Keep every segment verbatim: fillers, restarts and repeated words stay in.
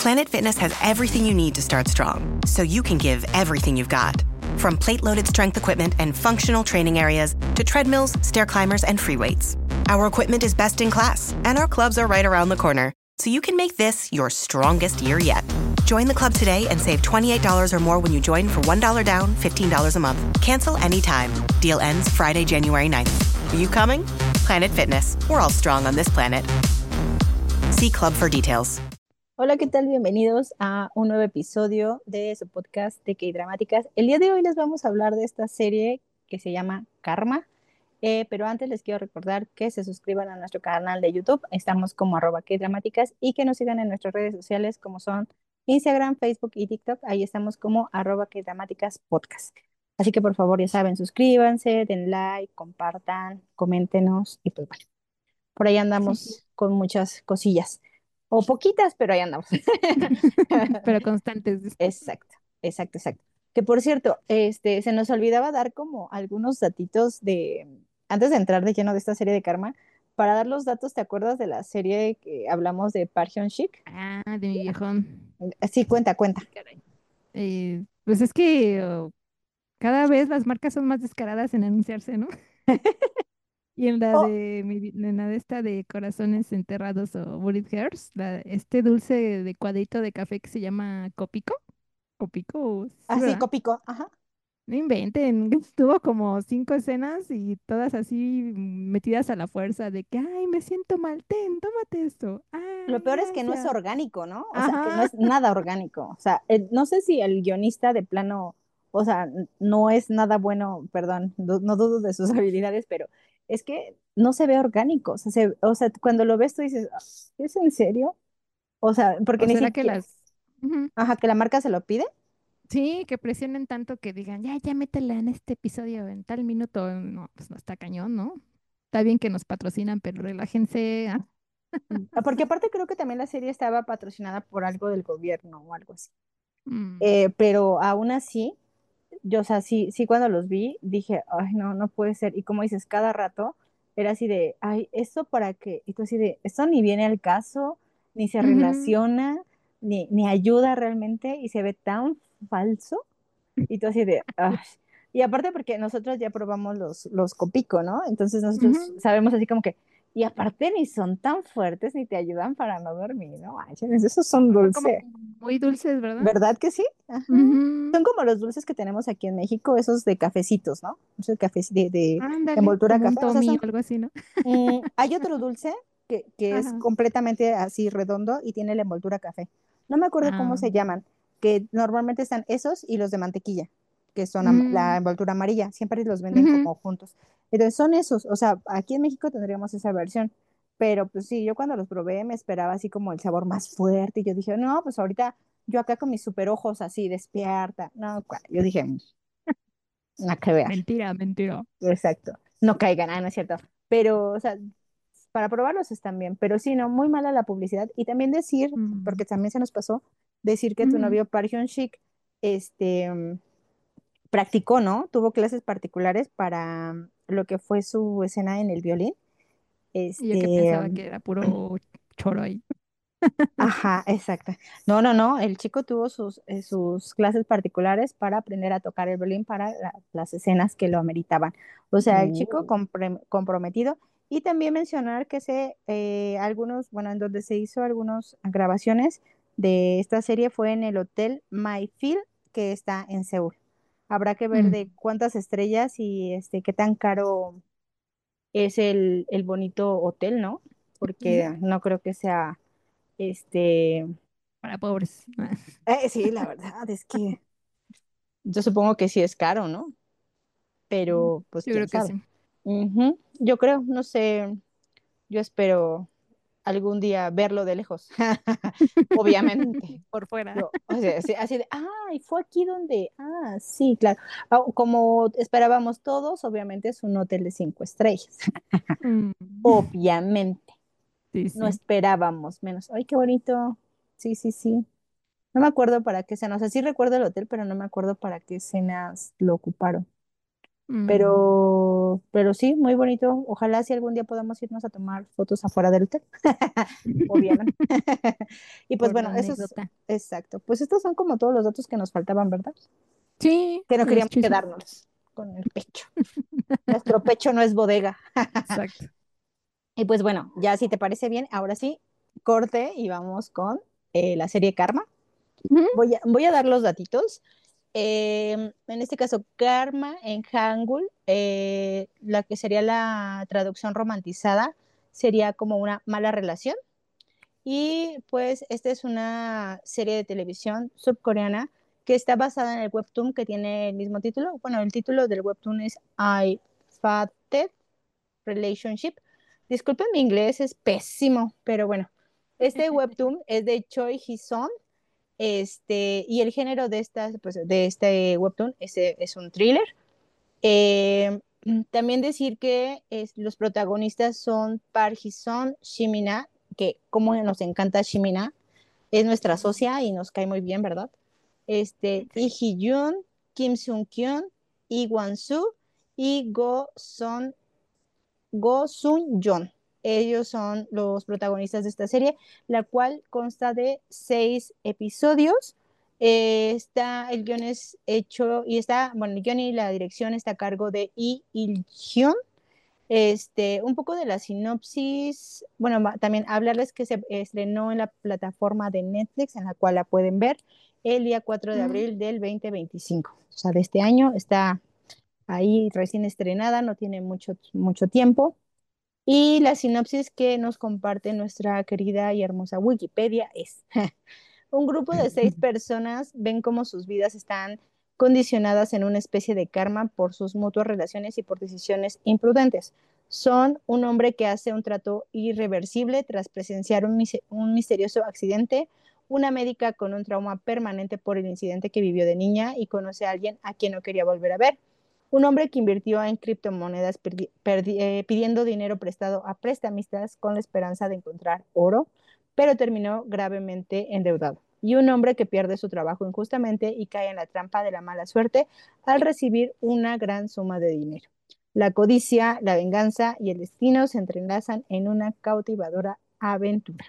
Planet Fitness has everything you need to start strong, so you can give everything you've got. From plate-loaded strength equipment and functional training areas to treadmills, stair climbers, and free weights. Our equipment is best in class, and our clubs are right around the corner, so you can make this your strongest year yet. Join the club today and save twenty-eight dollars or more when you join for one dollar down, fifteen dollars a month. Cancel anytime. Deal ends Friday, January ninth. Are you coming? Planet Fitness. We're all strong on this planet. See Club for details. Hola, ¿qué tal? Bienvenidos a un nuevo episodio de su podcast de K-Dramáticas. El día de hoy les vamos a hablar de esta serie que se llama Karma, eh, pero antes les quiero recordar que se suscriban a nuestro canal de YouTube. Estamos como arroba K-Dramáticas y que nos sigan en nuestras redes sociales como son Instagram, Facebook y TikTok. Ahí estamos como arroba K-Dramáticas Podcast. Así que por favor, ya saben, suscríbanse, den like, compartan, coméntenos y pues bueno, por ahí andamos Sí. con muchas cosillas. O poquitas, pero ahí andamos. Pero constantes. Exacto, exacto, exacto. Que por cierto, este, se nos olvidaba dar como algunos datitos de, antes de entrar de lleno de esta serie de Karma, para dar los datos, ¿te acuerdas de la serie que hablamos de Park Hyun-sik? Ah, de mi viejón. Sí, cuenta, cuenta. Caray. Eh, pues es que oh, cada vez las marcas son más descaradas en anunciarse, ¿no? Y en la Oh, de mi, vi- en la de esta de corazones enterrados o Bullet Hairs, la, este dulce de cuadrito de café que se llama Copico. Copico, sí, así, ¿verdad? Copico, ajá. No inventen, tuvo como cinco escenas y todas así metidas a la fuerza de que, ay, me siento mal, ten, tómate esto. Lo Ay, peor es que no es gracias. orgánico, ¿no? O sea, que no Ajá. es nada orgánico. O sea, eh, no sé si el guionista de plano, o sea, n- no es nada bueno, perdón, du- no dudo de sus habilidades, pero es que no se ve orgánico. O sea, se- o sea, cuando lo ves tú dices, "Ah, ¿es en serio?" O sea, porque ¿O ni será que siquiera, las... Ujú. ajá, que la marca se lo pide. Sí, que presionen tanto que digan, ya, ya métela en este episodio en tal minuto? No, pues no está cañón, ¿no? Está bien que nos patrocinan, pero relájense. Ah. Ah, porque aparte creo que también la serie estaba patrocinada por algo del gobierno o algo así. Mm, Eh, pero aún así, yo, o sea, sí, sí cuando los vi, dije, ay, no, no puede ser. Y como dices, cada rato era así de, ay, ¿esto para qué? Y tú así de, esto ni viene al caso, ni se ujú, relaciona, ni, ni ayuda realmente, y se ve tan falso. Y tú así de, ay. Y aparte porque nosotros ya probamos los, los Copico, ¿no? Entonces nosotros ujú. sabemos así como que, y aparte ni son tan fuertes ni te ayudan para no dormir, ¿no? Ay, esos son Son como dulces. muy dulces, ¿verdad? ¿Verdad que sí? Ajá. Ujú. Son como los dulces que tenemos aquí en México, esos de cafecitos, ¿no? Esos café de, de Ándale, envoltura como un café. O sea, Tommy o son. algo así, ¿no? mm, hay otro dulce que, que es Ajá. completamente así redondo y tiene la envoltura café. No me acuerdo cómo Ah, se llaman, que normalmente están esos y los de mantequilla, que son am- la mm, envoltura amarilla. Siempre los venden ujú. como juntos. Entonces son esos. O sea, aquí en México tendríamos esa versión. Pero pues sí, yo cuando los probé me esperaba así como el sabor más fuerte y yo dije, no, pues ahorita yo acá con mis super ojos así despierta. No, cua- yo dije, "Mm, nada que ver." Mentira, mentira. Exacto. No caigan, ah, no es cierto. Pero, o sea, para probarlos están bien. Pero sí, no, muy mala la publicidad. Y también decir, Mm, porque también se nos pasó, decir que tu ujú. novio Park Hyun-sik, este, mm, practicó, ¿no? Tuvo clases particulares para mm, lo que fue su escena en el violín. Y yo que Este, pensaba mm, que era puro choro ahí. ajá, exacto. No, no, no, el chico tuvo sus, eh, sus clases particulares para aprender a tocar el violín para la- las escenas que lo ameritaban. O sea, el chico Uh, compre- comprometido. Y también mencionar que se, eh, algunos, bueno, en donde se hizo algunas grabaciones de esta serie fue en el Hotel Mayfield, que está en Seúl. Habrá que ver mm, de cuántas estrellas y este, qué tan caro es el, el bonito hotel, ¿no? ujú. Porque no creo que sea este. Para pobres. Eh, sí, la verdad es que yo supongo que sí es caro, ¿no? Mm, Pero pues yo quién creo que sabe. sí. Ujú. Yo creo, no sé, yo espero algún día verlo de lejos, obviamente. Por fuera. Yo, o sea, así, así de, ay, fue aquí donde, ah, sí, claro. Ah, como esperábamos todos, obviamente es un hotel de cinco estrellas, Mm, obviamente. sí, No sí. esperábamos menos. Ay, qué bonito. Sí, sí, sí. No me acuerdo para qué escena, o sea, sí recuerdo el hotel, pero no me acuerdo para qué escenas lo ocuparon. Mm, Pero, pero sí, muy bonito. Ojalá si algún día podamos irnos a tomar fotos afuera del hotel, obviamente. Y pues por bueno, la eso es anécdota. exacto. Pues estos son como todos los datos que nos faltaban, ¿verdad? Sí, Que no los queríamos chismes. quedarnos con el pecho. Nuestro pecho no es bodega. Exacto. Y pues bueno, ya si te parece bien, ahora sí, corte y vamos con eh, la serie Karma. Ujú. Voy a, voy a dar los datitos. Eh, en este caso, Karma en Hangul, eh, la que sería la traducción romantizada, sería como una mala relación. Y pues esta es una serie de televisión subcoreana que está basada en el webtoon que tiene el mismo título. Bueno, el título del webtoon es I Fated Relationship. Disculpen, mi inglés es pésimo, pero bueno. Este webtoon es de Choi Hee-son, este, y el género de, esta, pues, de este webtoon es, es un thriller. Eh, También decir que es, los protagonistas son Park Hee-son, Shimina, que como nos encanta Shimina, es nuestra socia y nos cae muy bien, ¿verdad? Este, Lee Sí. Hee-jun, Kim Seung-kyun, Lee Wan-soo y Go Son Go Sun Yeon. Ellos son los protagonistas de esta serie, la cual consta de seis episodios. Eh, está, el guión es hecho y está, bueno, el guión y la dirección está a cargo de Lee Il-hyun. Este, un poco de la sinopsis, bueno, también hablarles que se estrenó en la plataforma de Netflix, en la cual la pueden ver el día cuatro de Mm. abril del dos mil veinticinco. O sea, de este año está ahí recién estrenada, no tiene mucho, mucho tiempo. Y la sinopsis que nos comparte nuestra querida y hermosa Wikipedia es, un grupo de seis personas ven cómo sus vidas están condicionadas en una especie de karma por sus mutuas relaciones y por decisiones imprudentes. Son un hombre que hace un trato irreversible tras presenciar un, mis un misterioso accidente, una médica con un trauma permanente por el incidente que vivió de niña y conoce a alguien a quien no quería volver a ver, un hombre que invirtió en criptomonedas eh, pidiendo dinero prestado a prestamistas con la esperanza de encontrar oro, pero terminó gravemente endeudado. Y un hombre que pierde su trabajo injustamente y cae en la trampa de la mala suerte al recibir una gran suma de dinero. La codicia, la venganza y el destino se entrelazan en una cautivadora aventura.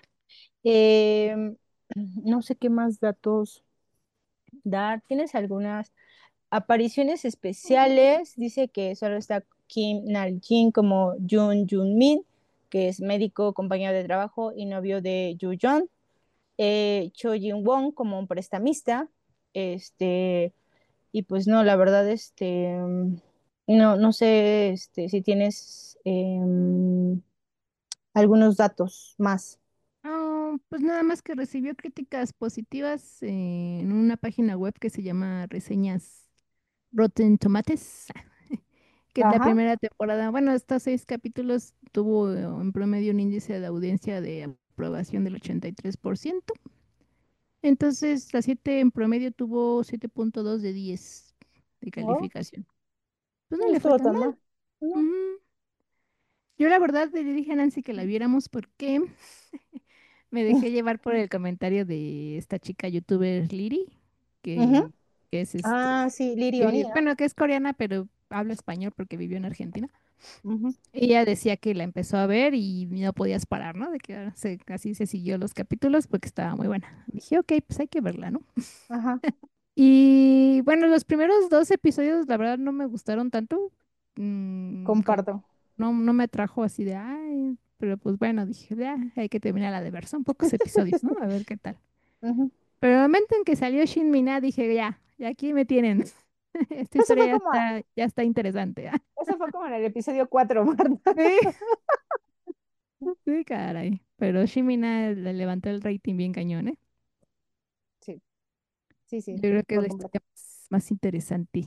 Eh, no sé qué más datos dar. ¿Tienes algunas apariciones especiales? Dice que solo está Kim Nal-jin como Jun Jun-min, que es médico, compañero de trabajo y novio de Yu Yeon. Eh, Cho Jin-won como un prestamista. Este, y pues no, la verdad, este, no, no sé este, si tienes em, algunos datos más. Ah, pues nada más que recibió críticas positivas eh, en una página web que se llama Reseñas Rotten Tomatoes, que la Ajá. primera temporada, bueno, estos seis capítulos tuvo eh, en promedio un índice de audiencia de aprobación del ochenta y tres por ciento. Entonces, la siete en promedio tuvo siete punto dos de diez de Oh, calificación. Pues no no le fue estuvo tan tan mal. mal. No. Ujú. Yo la verdad le dije a Nancy que la viéramos porque me dejé llevar por el comentario de esta chica youtuber Liri, Ujú. que, que es este, Ah, sí, Liri que Oni, vi- ¿no? bueno, que es coreana, pero habla español porque vivió en Argentina. Ujú. Ella decía que la empezó a ver y no podías parar, ¿no? De que se, así se siguió los capítulos porque estaba muy buena. Dije, ok, pues hay que verla, ¿no? Ajá, Y bueno, los primeros dos episodios, la verdad, no me gustaron tanto. Mm, como comparto. no, no me atrajo así de, ay, pero pues bueno, dije, ya, hay que terminar la de ver. Son pocos episodios, ¿no? A ver qué tal. Ujú. Pero el momento en que salió Shin Mina, dije, ya, ya aquí me tienen. Esta Eso historia fue ya como, está, ya está interesante. ¿Ah? eso fue como en el episodio cuatro, Marta. Sí, sí, caray. Pero Shin Mina le levantó el rating bien cañón, ¿eh? Sí, sí, Yo sí, creo que es por la completo. historia más, más interesante.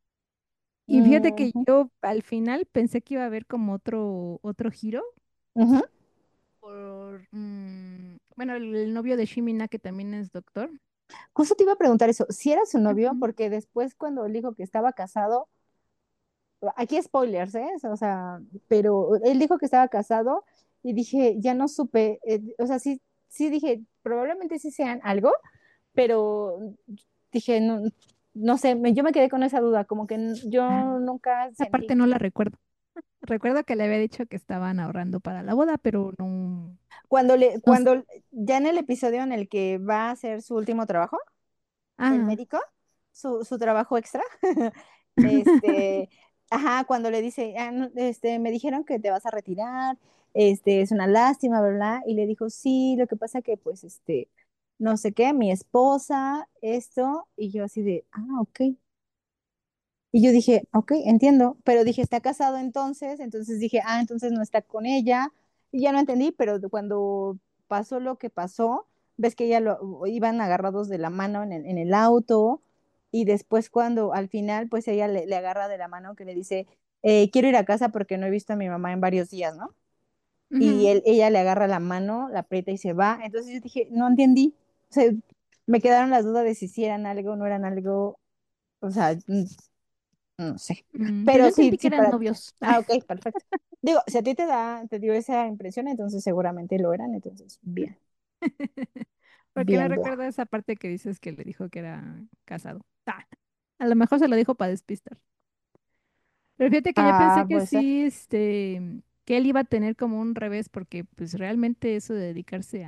Y fíjate que Ujú, yo al final pensé que iba a haber como otro, otro giro ujú, por, mm, bueno, el, el novio de Shimina, que también es doctor. justo te iba a preguntar eso, si era su novio, Ujú. porque después cuando él dijo que estaba casado, aquí spoilers, ¿eh? O sea, pero él dijo que estaba casado y dije, ya no supe, eh, o sea, sí, sí dije, probablemente sí sean algo, pero dije, no, no sé, me- yo me quedé con esa duda, como que n- Ah, yo nunca esa sentí. parte no la recuerdo. Recuerdo que le había dicho que estaban ahorrando para la boda, pero no, Cuando le, no s- cuando ya en el episodio en el que va a hacer su último trabajo, el Ah. médico, su, su trabajo extra, este, ajá, cuando le dice, "Ah, no, este, me dijeron que te vas a retirar, este, es una lástima, ¿verdad?" Y le dijo, sí, lo que pasa que, pues, este, no sé qué, mi esposa, esto, y yo así de, ah, ok. Y yo dije, ok, entiendo, pero dije, está casado entonces, entonces dije, ah, entonces no está con ella, y ya no entendí, pero cuando pasó lo que pasó, ves que ya lo iban agarrados de la mano en el, en el auto, y después cuando al final, pues ella le, le agarra de la mano que le dice, eh, quiero ir a casa porque no he visto a mi mamá en varios días, ¿no? Y Ujú. él, ella le agarra la mano, la aprieta y se va, entonces yo dije, no entendí, o sea, me quedaron las dudas de si sí eran algo, no eran algo, o sea, no sé. Mm, pues yo Pero sí, entendí que sí, eran para. novios. Ah, ok, perfecto. Digo, si a ti te da, te dio esa impresión, entonces seguramente lo eran, entonces, bien, Porque no bien, Bla. recuerdo esa parte que dices que le dijo que era casado. Ah, a lo mejor se lo dijo para despistar. Pero fíjate que yo pensé Ah, que puede ser. sí, este, que él iba a tener como un revés, porque pues realmente eso de dedicarse a,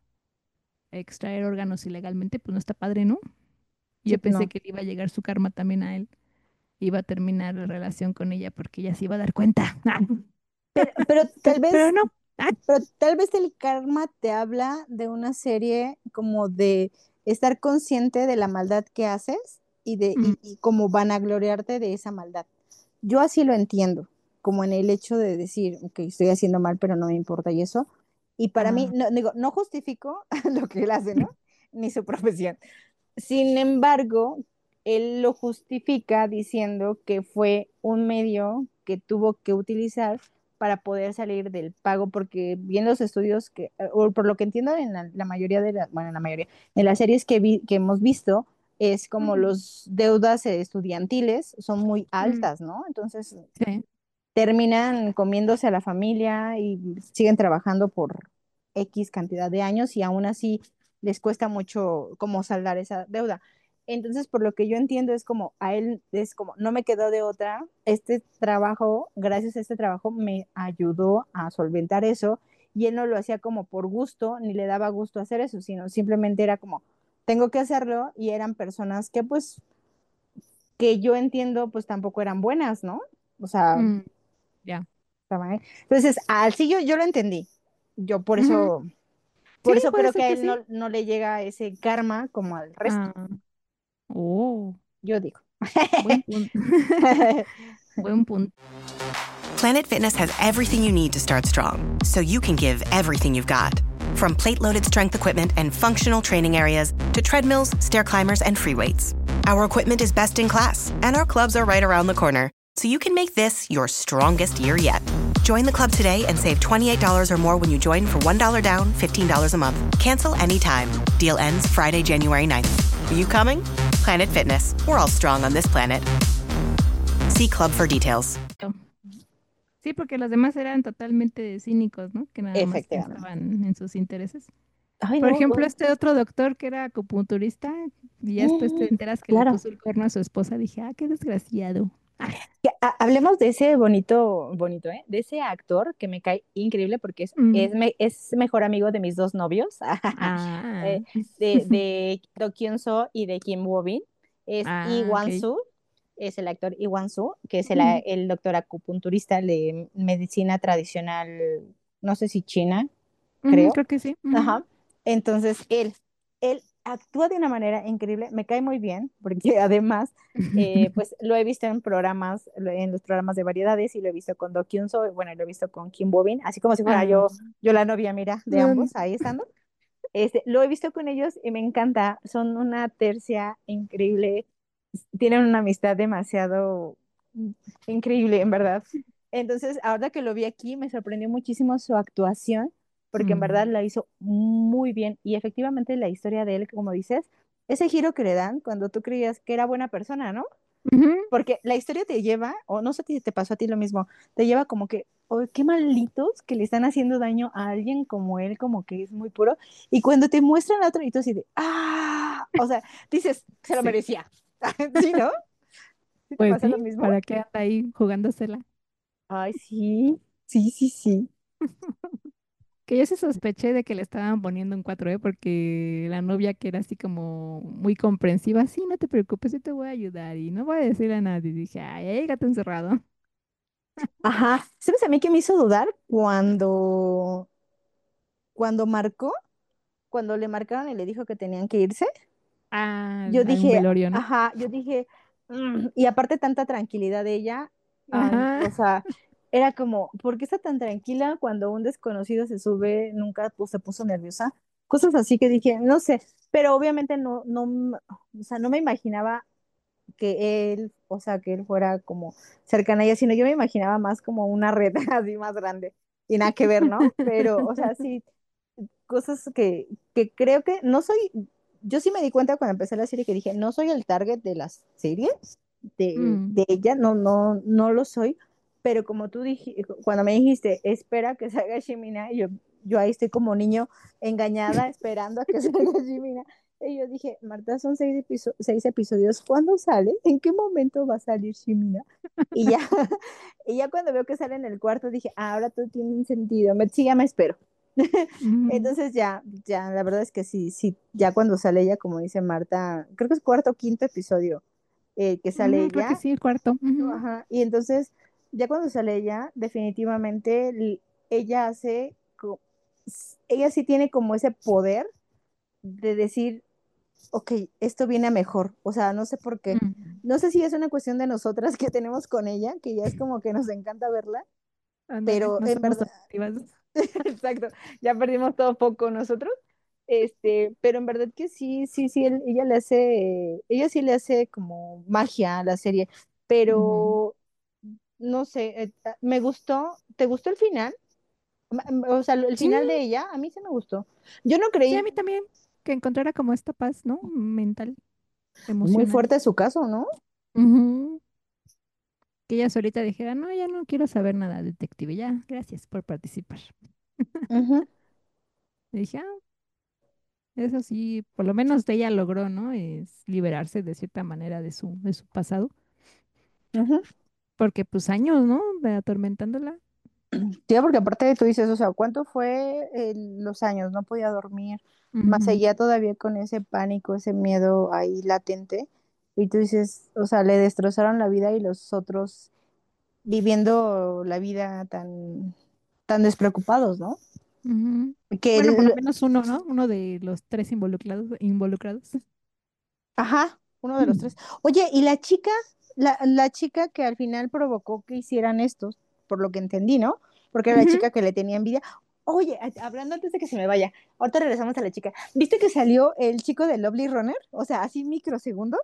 a extraer órganos ilegalmente, pues no está padre, ¿no? Y Sí, yo pues pensé no. que le iba a llegar su karma también a él. Iba a terminar la relación con ella porque ella se iba a dar cuenta. Pero, pero Pero, tal pero vez, no. Ah, pero tal vez el karma te habla de una serie como de estar consciente de la maldad que haces y de, mm, y, y como vanagloriarte de esa maldad. Yo así lo entiendo, como en el hecho de decir, ok, estoy haciendo mal, pero no me importa y eso. Y para mí, ah, no, digo, no justifico lo que él hace, ¿no? Ni su profesión. Sin embargo, él lo justifica diciendo que fue un medio que tuvo que utilizar para poder salir del pago, porque bien los estudios que, o por lo que entiendo en la, la mayoría de las, bueno, en la mayoría, en las series que, vi, que hemos visto, es como mm, los deudas estudiantiles son muy mm, altas, ¿no? Entonces sí. terminan comiéndose a la familia y siguen trabajando por X cantidad de años y aún así les cuesta mucho como saldar esa deuda. Entonces, por lo que yo entiendo, es como a él, es como, no me quedó de otra, este trabajo, gracias a este trabajo, me ayudó a solventar eso y él no lo hacía como por gusto, ni le daba gusto hacer eso, sino simplemente era como, tengo que hacerlo y eran personas que pues, que yo entiendo, pues tampoco eran buenas, ¿no? O sea, Mm, ya. estaba ahí. Entonces, así yo, yo lo entendí. Yo por Ujú. eso, Sí, por eso puede creo que ser a que él no, sí. no le llega ese karma como al resto, Ah, oh, yo digo. buen punto. Buen punto. Planet Fitness has everything you need to start strong, so you can give everything you've got. From plate-loaded strength equipment and functional training areas to treadmills, stair climbers, and free weights. Our equipment is best in class, and our clubs are right around the corner, so you can make this your strongest year yet. Join the club today and save twenty-eight dollars or more when you join for one dollar down, fifteen dollars a month. Cancel anytime. Deal ends Friday, January ninth. Are you coming? Planet Fitness. We're all strong on this planet. See club for details. Sí, porque los demás eran totalmente cínicos, ¿no? Que nada más Efectivamente. pensaban en sus intereses. Ay, Por no, ejemplo, no. este otro doctor que era acupunturista, y ya después te Mm, enteras que le claro. puso el cuerno a su esposa, dije, ah, qué desgraciado. Ah, Que ha- hablemos de ese bonito, bonito, ¿eh? De ese actor que me cae increíble porque es, mm, es, me- es mejor amigo de mis dos novios, ah, eh, de, de Do Kyun So y de Kim Woo Bin. Es Lee ah, Wan ok. Soo, es el actor Lee Wan Soo, que es el, Ujú, el doctor acupunturista de medicina tradicional, no sé si china, ujú, creo. creo que sí. Ujú. Ajá. Entonces, él, él actúa de una manera increíble, me cae muy bien, porque además, eh, pues lo he visto en programas, en los programas de variedades, y lo he visto con Do Kyun So, bueno, lo he visto con Kim Bobin, así como si fuera Ah, yo, yo la novia, mira, de mm, ambos, ahí estando. Este, lo he visto con ellos y me encanta, son una tercia increíble, tienen una amistad demasiado increíble, en verdad. Entonces, ahora que lo vi aquí, me sorprendió muchísimo su actuación, porque en verdad mm, la hizo muy bien. Y efectivamente la historia de él, como dices, ese giro que le dan cuando tú creías que era buena persona, ¿no? ujú, Porque la historia te lleva, o no sé si te pasó a ti lo mismo, te lleva como que, oh, qué malditos que le están haciendo daño a alguien como él, como que es muy puro. Y cuando te muestran a otro, y tú así de, ah, o sea, dices, se lo sí. merecía. Sí, ¿no? ¿Sí te Pues pasa lo sí, mismo? ¿para qué anda ahí jugándosela? Ay, sí, sí, sí, sí. Que yo sí sospeché de que le estaban poniendo un cuatro, ¿eh? Porque la novia que era así como muy comprensiva, sí, no te preocupes, yo te voy a ayudar y no voy a decirle a nadie. Y dije, ay, hay gato encerrado. Ajá. ¿Sabes a mí qué me hizo dudar? Cuando, cuando marcó, cuando le marcaron y le dijo que tenían que irse. Ah, Yo a un dije, velorio, ¿no? ajá, yo dije, "Mm", y aparte tanta tranquilidad de ella, ay, Ajá. o sea, era como, ¿por qué está tan tranquila cuando un desconocido se sube? Nunca pues, se puso nerviosa. Cosas así que dije, no sé, pero obviamente no, no, m- o sea, no me imaginaba que él, o sea, que él fuera como cercana a ella, sino yo me imaginaba más como una red así más grande y nada que ver, ¿no? Pero, o sea, sí, cosas que, que creo que no soy, yo sí me di cuenta cuando empecé la serie que dije, no soy el target de las series de, Mm, de ella, no, no, no lo soy, pero como tú dijiste, cuando me dijiste, espera que salga Shimina, yo, yo ahí estoy como niño engañada esperando a que salga Shimina. Y yo dije, Marta, son seis, episo- seis episodios, ¿cuándo sale? ¿En qué momento va a salir Shimina? Y ya, y ya cuando veo que sale en el cuarto, dije, ah, ahora todo tiene un sentido, me, sí, ya me espero. mm, Entonces ya, ya, la verdad es que sí, sí, ya cuando sale ella, como dice Marta, creo que es cuarto o quinto episodio eh, que sale ujú, creo que ella, sí, el cuarto. Ujú, ajá, y entonces ya cuando sale ella, definitivamente l- ella hace, co- s- ella sí tiene como ese poder de decir, ok, esto viene a mejor, o sea, no sé por qué, mm. no sé si es una cuestión de nosotras que tenemos con ella, que ya es como que nos encanta verla, Ándale, pero no en somos verdad, objetivas. exacto, ya perdimos todo foco nosotros. Este, pero en verdad que sí, sí, sí, él- ella le hace, ella sí le hace como magia a la serie, Ujú. pero no sé, eh, ah, me gustó, ¿te gustó el final? Ma- m- O sea, el Sí, final de ella, a mí sí me gustó. Yo no sí, a creí, mí también, que encontrara como esta paz, ¿no? Mental, muy emocional. fuerte su caso, ¿no? Ujú. Que ella solita dijera, no, ya no quiero saber nada, detective, ya, gracias por participar. Ujú, Y dije, ah, eso sí, por lo menos ella logró, ¿no? Es liberarse de cierta manera de su, de su pasado, ujú. porque pues años, ¿no? De atormentándola. Sí, porque aparte tú dices, o sea, ¿cuánto fue el- los años? No podía dormir, más Ujú, seguía todavía con ese pánico, ese miedo ahí latente. Y tú dices, o sea, le destrozaron la vida y los otros viviendo la vida tan, tan despreocupados, ¿no? ujú. Que Bueno, por lo el, menos uno, ¿no? Uno de los tres involucrados, involucrados. ajá, uno de los tres. Oye, y la chica, la, la chica que al final provocó que hicieran esto, por lo que entendí, ¿no? Porque era la Ujú, chica que le tenía envidia. Oye, a- hablando antes de que se me vaya, ahorita regresamos a la chica. ¿Viste que salió el chico de Lovely Runner? O sea, así microsegundos.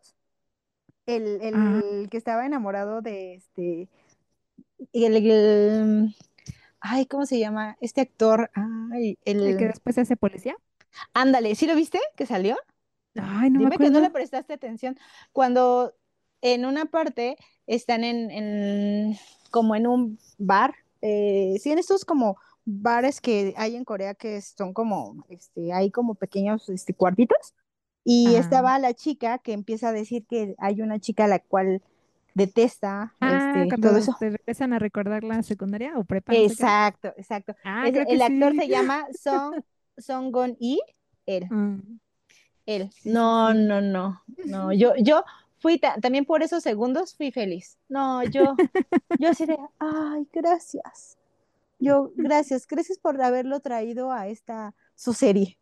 El, ah, el que estaba enamorado de este. El, el- ay, ¿cómo se llama? Este actor. Ay, el que el. después se hace policía. Ándale, ¿sí lo viste que salió? Ay, no me Dime que no le acuerdo. prestaste atención. Cuando en una parte están en, en como en un bar, eh, sí, en estos como bares que hay en Corea que son como, este, hay como pequeños este, cuartitos. Y Ah, estaba la chica que empieza a decir que hay una chica a la cual detesta, ah, este, todo cuando eso. te regresan a recordar la secundaria o prepa, no sé qué. Exacto, exacto. Ah, Es- creo que el actor sí. se llama Song, Song Gon-yi, él. Mm, Él. sí, sí, No, sí. no, no, no. Yo, yo fui ta- también por esos segundos fui feliz. No, yo, yo así de, ay, gracias. Yo, gracias, gracias por haberlo traído a esta su serie.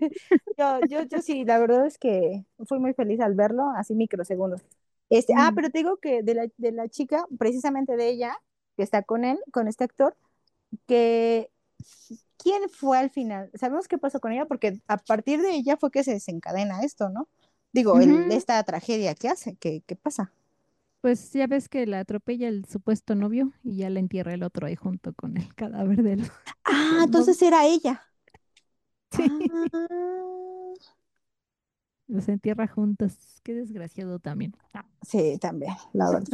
Yo, yo, yo sí, la verdad es que fui muy feliz al verlo, así microsegundos. Este, ah, Mm, pero te digo que de la, de la chica, precisamente de ella, que está con él, con este actor, que quién fue al final. Sabemos qué pasó con ella porque a partir de ella fue que se desencadena esto, ¿no? Digo, el, ujú. esta tragedia que hace, que, ¿qué pasa? Pues ya ves que la atropella el supuesto novio y ya la entierra el otro ahí junto con el cadáver del, Ah, del novio. entonces era ella. Sí, Ah, los entierra juntos. Qué desgraciado también. Ah. sí, también, la verdad.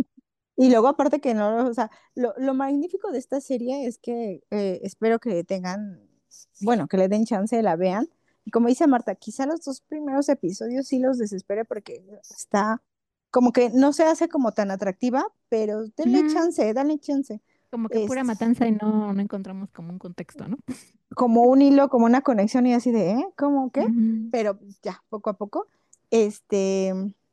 Y luego aparte que no, o sea, lo, lo magnífico de esta serie es que eh, espero que tengan, bueno, que le den chance, la vean. Y como dice Marta, quizá los dos primeros episodios sí los desespere porque está como que no se hace como tan atractiva, pero denle Ujú. chance, dale chance. Como que pura Este, matanza y no, no encontramos como un contexto, ¿no? como un hilo, como una conexión y así de, ¿eh? ¿Cómo qué? Ujú. Pero ya, poco a poco. Este,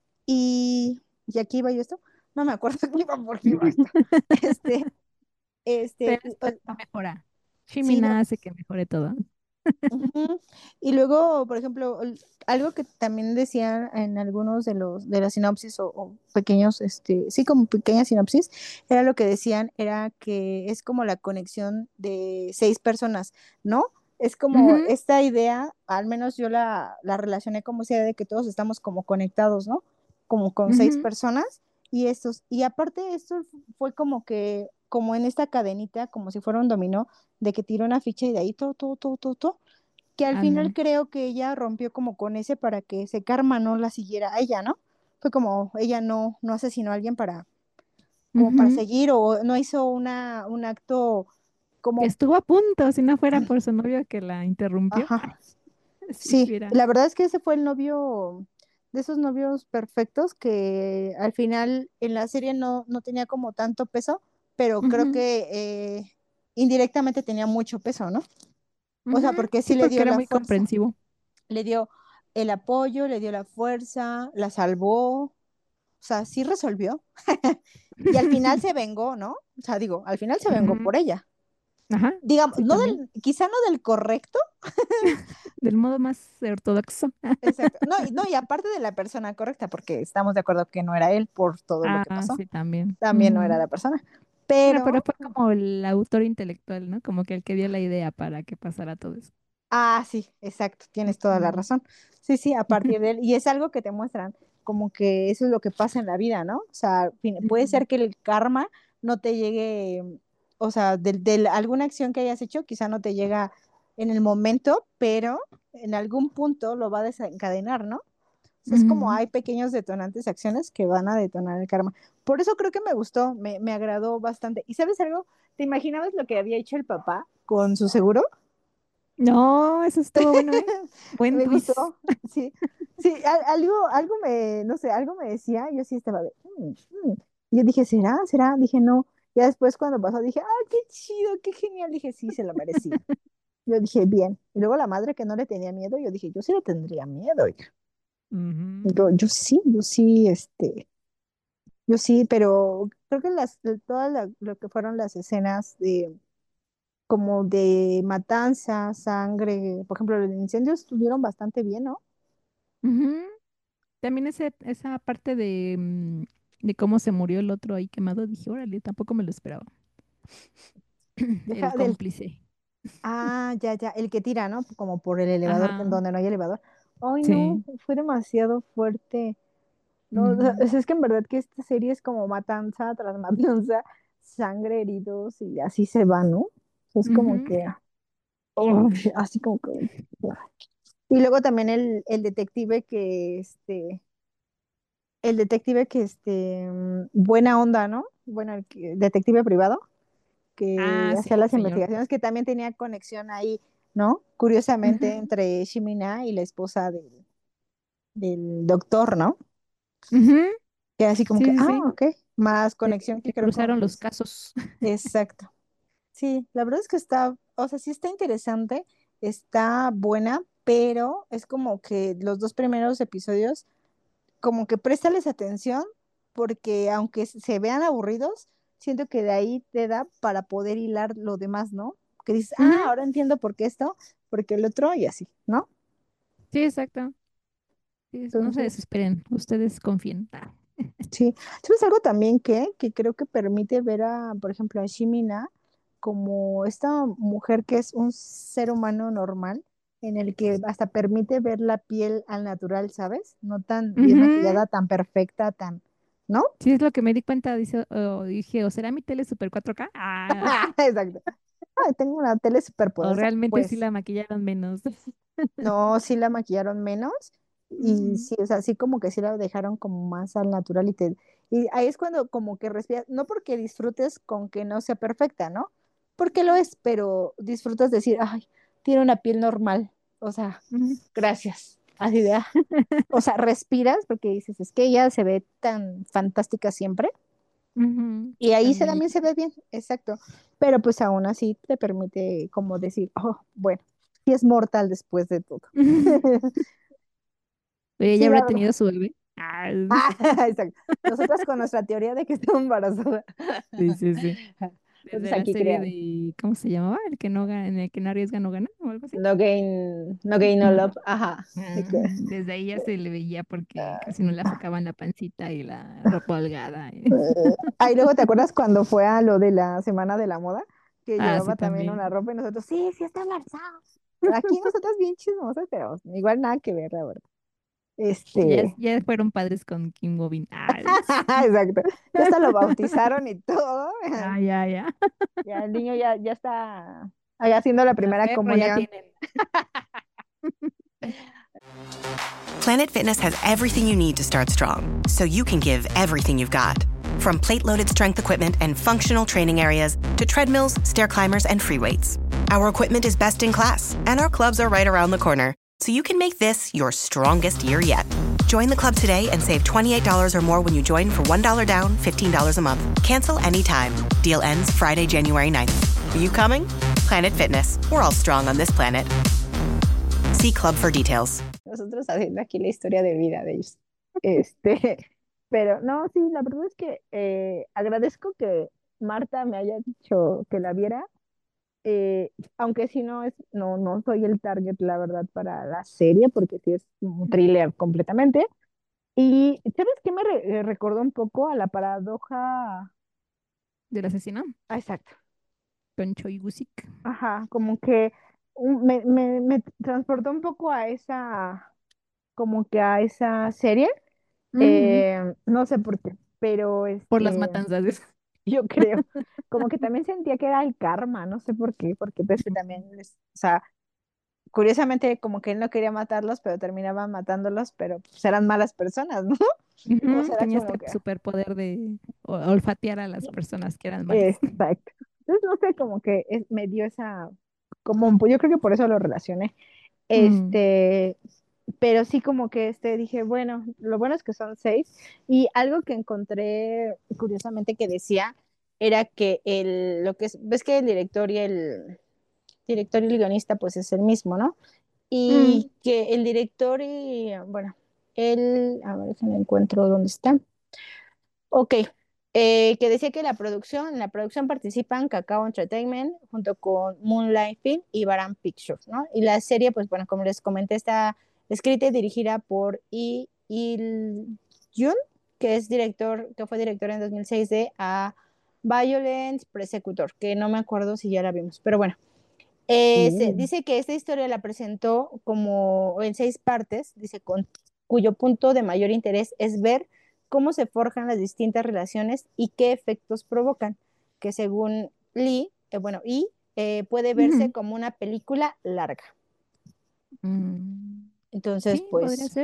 y, y aquí iba yo esto. No me acuerdo que iba por qué iba esto. Este, este, Pero y, esto o- mejora. sí, la, Shimina hace que mejore todo. ujú. Y luego, por ejemplo, el- algo que también decían en algunos de los de las sinopsis o, o pequeños, este, sí, como pequeñas sinopsis, era lo que decían, era que es como la conexión de seis personas, ¿no? Es como Ujú, esta idea, al menos yo la, la relacioné como esa idea de que todos estamos como conectados, ¿no? Como con seis ujú. personas y estos, y aparte esto fue como que, como en esta cadenita, como si fuera un dominó, de que tiró una ficha y de ahí todo, todo, todo, todo, todo que al final Ándale. creo que ella rompió como con ese para que ese karma no la siguiera a ella, ¿no? Fue como ella no, no asesinó a alguien para, como para Ujú. seguir o no hizo una, un acto Que como, estuvo a punto, si no fuera por su novio que la interrumpió. ajá, Si sí, hubiera. la verdad es que ese fue el novio, de esos novios perfectos que al final en la serie no, no tenía como tanto peso, pero creo Ujú, que eh, indirectamente tenía mucho peso, ¿no? O ujú. sea, porque sí Sí, le porque dio era la muy fuerza, comprensivo. le dio el apoyo, le dio la fuerza, la salvó, o sea, sí resolvió. Y al final se vengó, ¿no? O sea, digo, al final se vengó Ujú. por ella. Ajá, Digamos, sí, no también. del, quizá no del correcto, Del modo más ortodoxo. exacto. No, y- no, y aparte de la persona correcta, porque estamos de acuerdo que no era él por todo lo que Ah, pasó, sí, también. también no era Ujú. la persona. Bueno, Pero, pero fue como el autor intelectual, ¿no? Como que el que dio la idea para que pasara todo eso. ah, sí, exacto, tienes toda la Ujú. razón. Sí, sí, a partir de él, y es algo que te muestran, como que eso es lo que pasa en la vida, ¿no? O sea, fin- puede Ujú. ser que el karma no te llegue, o sea, de, de alguna acción que hayas hecho, quizá no te llega en el momento, pero en algún punto lo va a desencadenar, ¿no? O sea, es como Ujú. hay pequeños detonantes, acciones que van a detonar el karma. Por eso creo que me gustó, me, me agradó bastante. ¿Y sabes algo? ¿Te imaginabas lo que había hecho el papá con su seguro? No, eso estuvo bueno, ¿eh? Buen Me twist. gustó, sí, sí, al- algo, algo me, no sé, algo me decía, yo sí estaba de, "Mm, mm". Y yo dije, ¿será? ¿Será? Dije, no, ya después cuando pasó dije, ah, qué chido, qué genial, dije, sí, se lo merecía. Yo dije, bien, y luego la madre que no le tenía miedo, yo dije, yo sí le tendría miedo, hija. Ujú. Yo, yo sí, yo sí, este, yo sí, pero creo que las, todas la- lo que fueron las escenas de, como de matanza, sangre, por ejemplo, los incendios estuvieron bastante bien, ¿no? Ujú. También ese, esa parte de, mm, de cómo se murió el otro ahí quemado, dije, órale, tampoco me lo esperaba. El Deja del cómplice. ah, ya, ya, el que tira, ¿no? Como por el elevador, que en Ajá, donde no hay elevador. Ay, no, sí. fue demasiado fuerte. No, o sea, Ujú, es que en verdad que esta serie es como matanza tras matanza, sangre, heridos y así se va, ¿no? Es como ujú, que, uy, así como que. Y luego también el, el detective que, este, el detective que, este, mm, buena onda, ¿no? Bueno, el que- detective privado que ah, sí, hacía el las señor. investigaciones, que también tenía conexión ahí, ¿no? Curiosamente, Ujú, entre Shimina y la esposa del, del doctor, ¿no? ujú, Que así como que, sí, sí, ah, sí. ok, más Se, conexión que se creo con cruzaron los los... casos. Exacto. Sí, la verdad es que está, o sea, sí está interesante, está buena, pero es como que los dos primeros episodios, como que préstales atención, porque aunque se vean aburridos, siento que de ahí te da para poder hilar lo demás, ¿no? Que dices, Ujú, ah, ahora entiendo por qué esto, porque el otro, y así, ¿no? sí, exacto. Sí, no se Entonces, desesperen, ustedes confíen. Ah, sí. ¿Sabes algo también que, que creo que permite ver a, por ejemplo, a Shimina como esta mujer que es un ser humano normal, en el que hasta permite ver la piel al natural, ¿sabes? No tan bien ujú, maquillada, tan perfecta, tan, ¿no? sí, es lo que me di cuenta, dice, o dije, ¿o será mi tele super cuatro K? Ah, Exacto. Ay, tengo una tele súper o poderosa. realmente sí Pues la maquillaron menos. no, sí la maquillaron menos y Ujú, sí, o sea, sí como que sí la dejaron como más al natural y te... Y ahí es cuando como que respiras, no porque disfrutes con que no sea perfecta, ¿no? Porque lo es, pero disfrutas decir, ay, tiene una piel normal. O sea, ujú. gracias. así de, ah, o sea, respiras porque dices, es que ella se ve tan fantástica siempre. Ujú, Y ahí tan se, también se muñequita. ve bien, exacto. Pero pues aún así te permite como decir, oh, bueno, sí es mortal después de todo. Oye, ¿ya Sí, habrá la verdad. tenido su bebé? Ah, Ah, exacto. Nosotras con nuestra teoría de que está embarazada. sí, sí, sí. Nosotros Desde la aquí serie creamos. de, ¿cómo se llamaba? El que no gana, en el que no arriesga no gana, o algo así. No gain, no gain, no Mm, love. Ajá. De ah, que- desde ahí ya se le veía porque casi no le ah, afocaban la pancita y la ropa holgada. eh. eh, ahí luego te acuerdas cuando fue a lo de la semana de la moda, que Ah, sí, llevaba también una también. ropa y nosotros, sí, sí está embarazada. Aquí nosotras bien chismosas, pero igual nada que ver, la verdad. Ya, Este, ya fueron padres con Kim Bobin. Ah, exacto. Ya hasta lo bautizaron y todo. ah, ya, ya. Ya el niño ya, ya está ahí haciendo la Hasta primera perro ya comunión. tienen. Planet Fitness has everything you need to start strong, so you can give everything you've got. From plate-loaded strength equipment and functional training areas to treadmills, stair climbers, and free weights. Our equipment is best in class, and our clubs are right around the corner, so you can make this your strongest year yet. Join the club today and save twenty-eight dollars or more when you join for one dollar down, fifteen dollars a month. Cancel anytime. Deal ends Friday, January ninth. Are you coming? Planet Fitness. We're all strong on this planet. See club for details. Nosotros haciendo aquí la historia de vida de ellos. Este, pero no, sí, la verdad es que eh, agradezco que Marta me haya dicho que la viera, eh, aunque si no es, no, no soy el target, la verdad, para la serie, porque sí es un thriller completamente. Y ¿sabes qué me re- eh, recordó un poco a la paradoja? Del asesino Ah, exacto. con Choi Gusik. Ajá, como que un- me, me, me transportó un poco a esa, como que a esa serie. Ujú, Eh, no sé por qué, pero por las este, matanzas. yo creo, como que también sentía que era el karma, no sé por qué, porque ves que también, les- o sea, curiosamente como que él no quería matarlos, pero terminaba matándolos, pero pues eran malas personas, ¿no? O Ujú, sea, era tenía este como que, superpoder de o- olfatear a las personas que eran malas. exacto. Entonces, no sé, como que es- me dio esa, como, un po- yo creo que por eso lo relacioné. Mm, Este, pero sí como que este dije, bueno, lo bueno es que son seis. Y algo que encontré curiosamente que decía era que el, lo que es, ves que el director y el director y el guionista pues es el mismo, ¿no? mm, Y que el director y, bueno, él, a ver si me encuentro dónde está. Ok, eh, que decía que la producción, en la producción participan Kakao Entertainment junto con Moonlight Film y Baran Pictures, ¿no? Y la serie, pues bueno, como les comenté, está escrita y dirigida por Lee Il Jun, que es director, que fue director en dos mil seis de A Violence Persecutor, que no me acuerdo si ya la vimos, pero bueno. Eh, se- uh, dice que esta historia la presentó como en seis partes, dice, con, cuyo punto de mayor interés es ver cómo se forjan las distintas relaciones y qué efectos provocan, que según Lee, eh, bueno, y eh, puede verse ujú, como una película larga. mm. Entonces, Sí, podría pues, ser.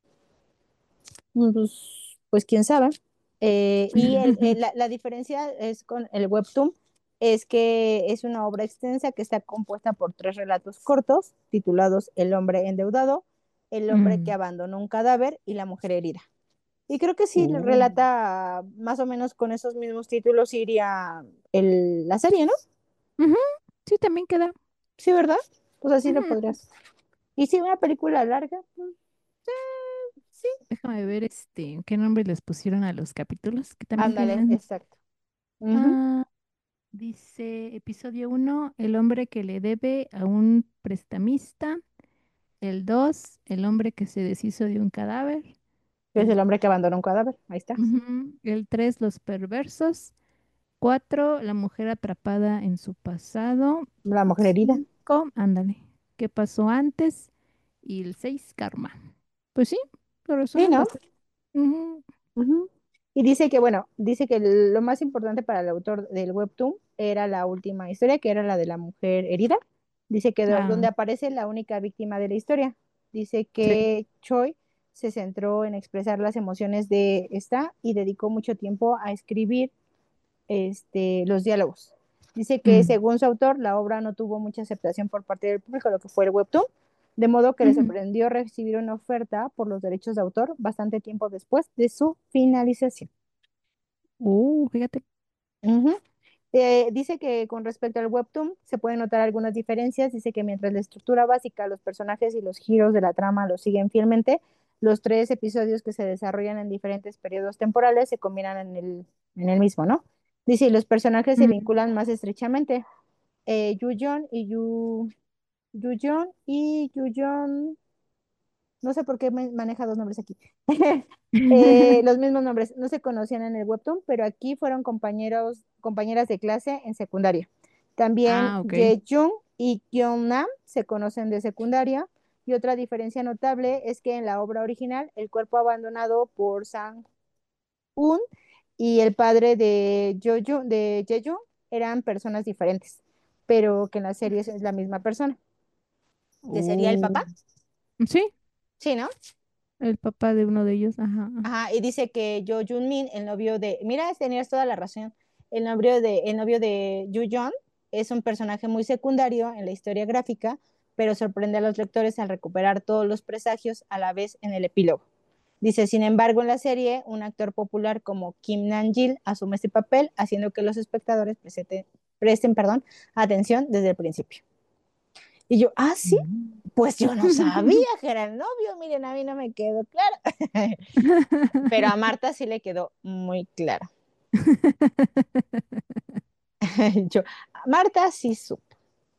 pues, pues quién sabe. Eh, y el, el, la, la, diferencia es con el webtoon, es que es una obra extensa que está compuesta por tres relatos cortos titulados El hombre endeudado, El hombre que Mm, abandonó un cadáver y La mujer herida. Y creo que sí uh, relata más o menos con esos mismos títulos iría el, la serie, ¿no? ujú, sí, también queda. Sí, ¿verdad? Pues así lo Ujú. podrías. Y si una película larga, pues, sí. Déjame ver este, qué nombre les pusieron a los capítulos, que también Ándale, tienen. exacto. Ujú. Ah, dice episodio uno, el hombre que le debe a un prestamista. El dos, el hombre que se deshizo de un cadáver. Es el El, hombre que abandonó un cadáver. Ahí está. ujú, el tres, los perversos. Cuatro, la mujer atrapada en su pasado. La mujer herida. Cinco, ándale, ¿qué pasó antes? Y el seis, karma. Pues sí, lo Sí, resumen ¿no? bastante. Ujú, Ujú. Y dice que, bueno, dice que lo más importante para el autor del webtoon era la última historia, que era la de la mujer herida. Dice que do- ah, donde aparece la única víctima de la historia. Dice sí. que Choi se centró en expresar las emociones de esta y dedicó mucho tiempo a escribir este, los diálogos. Dice que Mm, según su autor, la obra no tuvo mucha aceptación por parte del público, lo que fue el webtoon, de modo que le Ujú. sorprendió recibir una oferta por los derechos de autor bastante tiempo después de su finalización. Uh, fíjate. Ujú. Eh, dice que con respecto al webtoon se pueden notar algunas diferencias. Dice que mientras la estructura básica, los personajes y los giros de la trama lo siguen fielmente, los tres episodios que se desarrollan en diferentes periodos temporales se combinan en el, en el mismo, ¿no? Dice, y los personajes se Mm. vinculan más estrechamente. Eh, Yu-Yeon y Yu, Yu-Yeon y Yu-Yeon no sé por qué me maneja dos nombres aquí. Eh, los mismos nombres, no se conocían en el webtoon, pero aquí fueron compañeros, compañeras de clase en secundaria. También Ah, ok. Ye-Jung y Kyung-nam se conocen de secundaria. Y otra diferencia notable es que en la obra original, el cuerpo abandonado por Sang-un y el padre de Jojo, de Ye-Jung eran personas diferentes, pero que en la serie es la misma persona, que sería el Uh, papá. sí, Sí, ¿no? el papá de uno de ellos, ajá. Ajá. Ajá, y dice que Jo Jun-min, el novio de, mira, tenías toda la razón, el novio de, el novio de Yoo Yeon es un personaje muy secundario en la historia gráfica, pero sorprende a los lectores al recuperar todos los presagios a la vez en el epílogo. Dice, sin embargo, en la serie, un actor popular como Kim Nam-gil asume este papel, haciendo que los espectadores presenten, presten, perdón, atención desde el principio. Y yo, ah, sí, Mm. pues yo no sabía que era el novio, miren, a mí no me quedó claro. Pero a Marta sí le quedó muy claro. Yo, Marta sí supo.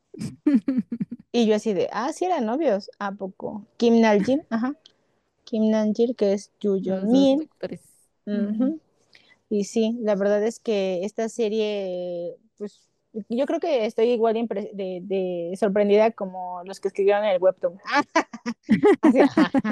Y yo así de, ah, sí eran novios. ¿A poco? Kim Naljin, ajá. Kim Naljin, que es Yoo Yeon Los dos Min. doctores. Mm. Ujú. Y sí, la verdad es que esta serie, pues, yo creo que estoy igual impre- de, de sorprendida como los que escribieron el webtoon. Así,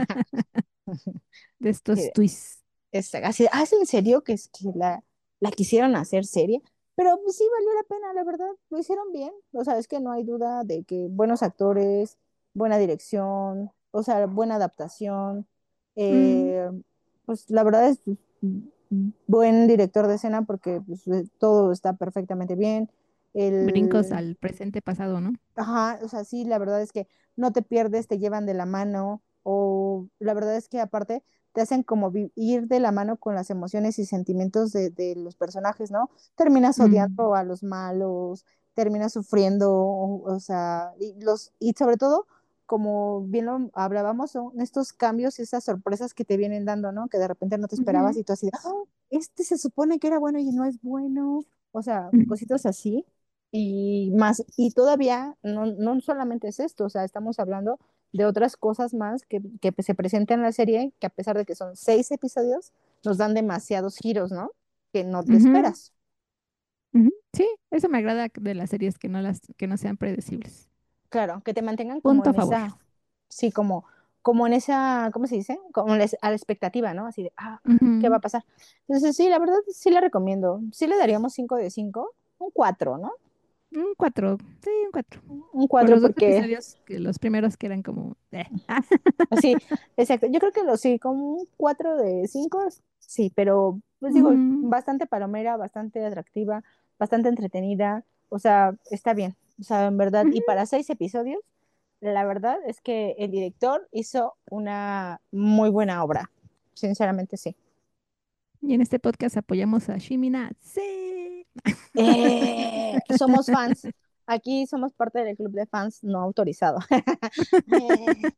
De estos así, twists. es, así, ah, ¿es en serio que, es que la, la quisieron hacer serie? Pero pues sí valió la pena, la verdad, lo hicieron bien. O sea, es que no hay duda de que buenos actores, buena dirección, o sea, buena adaptación. Mm. eh, pues la verdad es pues, buen director de escena porque pues, eh, todo está perfectamente bien. Brincos El, al presente pasado, ¿no? Ajá, o sea, sí, la verdad es que no te pierdes, te llevan de la mano, o la verdad es que aparte te hacen como vi- ir de la mano con las emociones y sentimientos de, de los personajes, ¿no? Terminas Mm. odiando a los malos, terminas sufriendo, o, o sea, y los, y sobre todo, como bien lo hablábamos, son estos cambios y esas sorpresas que te vienen dando, ¿no? Que de repente no te esperabas Ujú. y tú así de, "Ah, este se supone que era bueno y no es bueno, o sea, Ujú. cositas así. Y más, y todavía no, no solamente es esto, o sea, estamos hablando de otras cosas más que, que se presentan en la serie, que a pesar de que son seis episodios, nos dan demasiados giros, ¿no? Que no te Ujú. esperas. Ujú. Sí, eso me agrada de las series que no las, que no sean predecibles. Claro, que te mantengan como Punto a en favor. esa, sí, como, como en esa, ¿cómo se dice? Como les- a la expectativa, ¿no? Así de, ah, ¿qué va Ujú. a pasar? Entonces, sí, la verdad, sí la recomiendo. Sí le daríamos cinco de cinco, un cuatro, ¿no? Un cuatro, sí, un cuatro. Un Por cuatro los dos porque episodios, que los primeros que eran como, eh. Ah. sí, exacto. Yo creo que lo sí, como un cuatro de cinco sí, pero pues digo, Ujú. bastante palomera, bastante atractiva, bastante entretenida, o sea, está bien, o sea, en verdad, y Ujú. para seis episodios, la verdad es que el director hizo una muy buena obra, sinceramente sí. Y en este podcast apoyamos a Shimina. Sí. Eh, somos fans, aquí somos parte del club de fans no autorizado. Eh,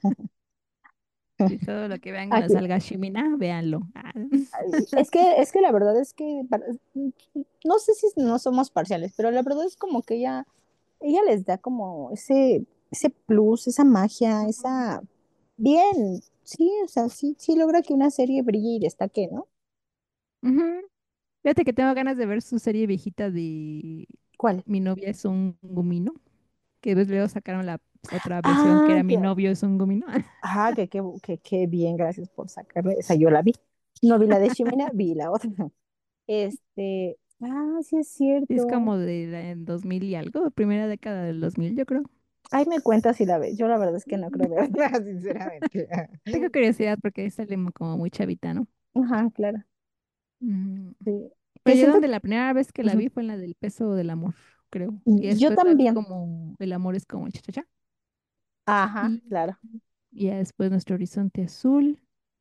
Y todo lo que vean en la aquí, salga Shimina, véanlo. Ah. Es que, es que la verdad es que para- no sé si no somos parciales, pero la verdad es como que ella, ella les da como ese, ese plus, esa magia, esa bien, sí, o sea, sí, sí logra que una serie brille y destaque, ¿no? Ujú. Fíjate que tengo ganas de ver su serie viejita de ¿Cuál? Mi novia es un gomino, que después luego sacaron la otra versión que Ah, era Mi que, novio es un gomino. ah, que, que, que, que bien, gracias por sacarme. Esa yo la vi. No vi la de Ximena, vi la otra. Este, ah, sí es Es cierto. como de la en dos mil y algo, primera década del dos mil, yo creo. Ahí me cuentas si la ves. Yo la verdad es que no creo verla, sinceramente. Tengo curiosidad porque sale como muy chavita, ¿no? Ajá, claro. Mm. Sí. Pero Que yo siento, donde la primera vez que la ujú. vi fue en la del peso del amor, creo. Y Yo después la vi también. como El amor es como cha cha cha. Ajá, Y, claro. y ya después Nuestro Horizonte Azul.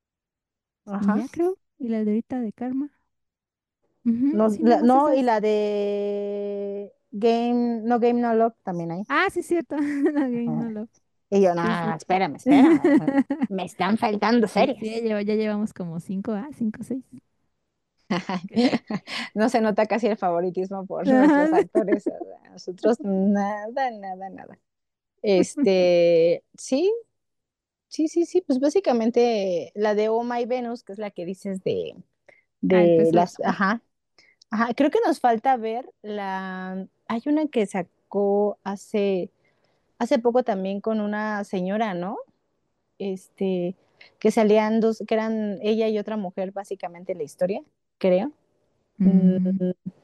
Y Ajá. ya creo. Y la de ahorita de Karma. Ujú, No, sí, la- nomás no, y esas. la de Game, no Game No Love también hay. Ah, sí, cierto. La Game Ajá. No Love. Y yo, no, Sí, no, no, sí. espérame, espérame. Me están faltando Sí, sí, ya, series. lleva- ya llevamos como cinco, ah, cinco, seis, creo. No se nota casi el favoritismo por nuestros Ajá. actores. O sea, nosotros nada, nada, nada. Este, sí, sí, sí, sí, pues básicamente la de Oh My Venus, que es la que dices de, Ah, el de peso del las, amor. ajá, ajá, creo que nos falta ver la, hay una que sacó hace, hace poco también con una señora, ¿no? Este, que salían dos, que eran ella y otra mujer básicamente la historia, creo. Mm, Mm,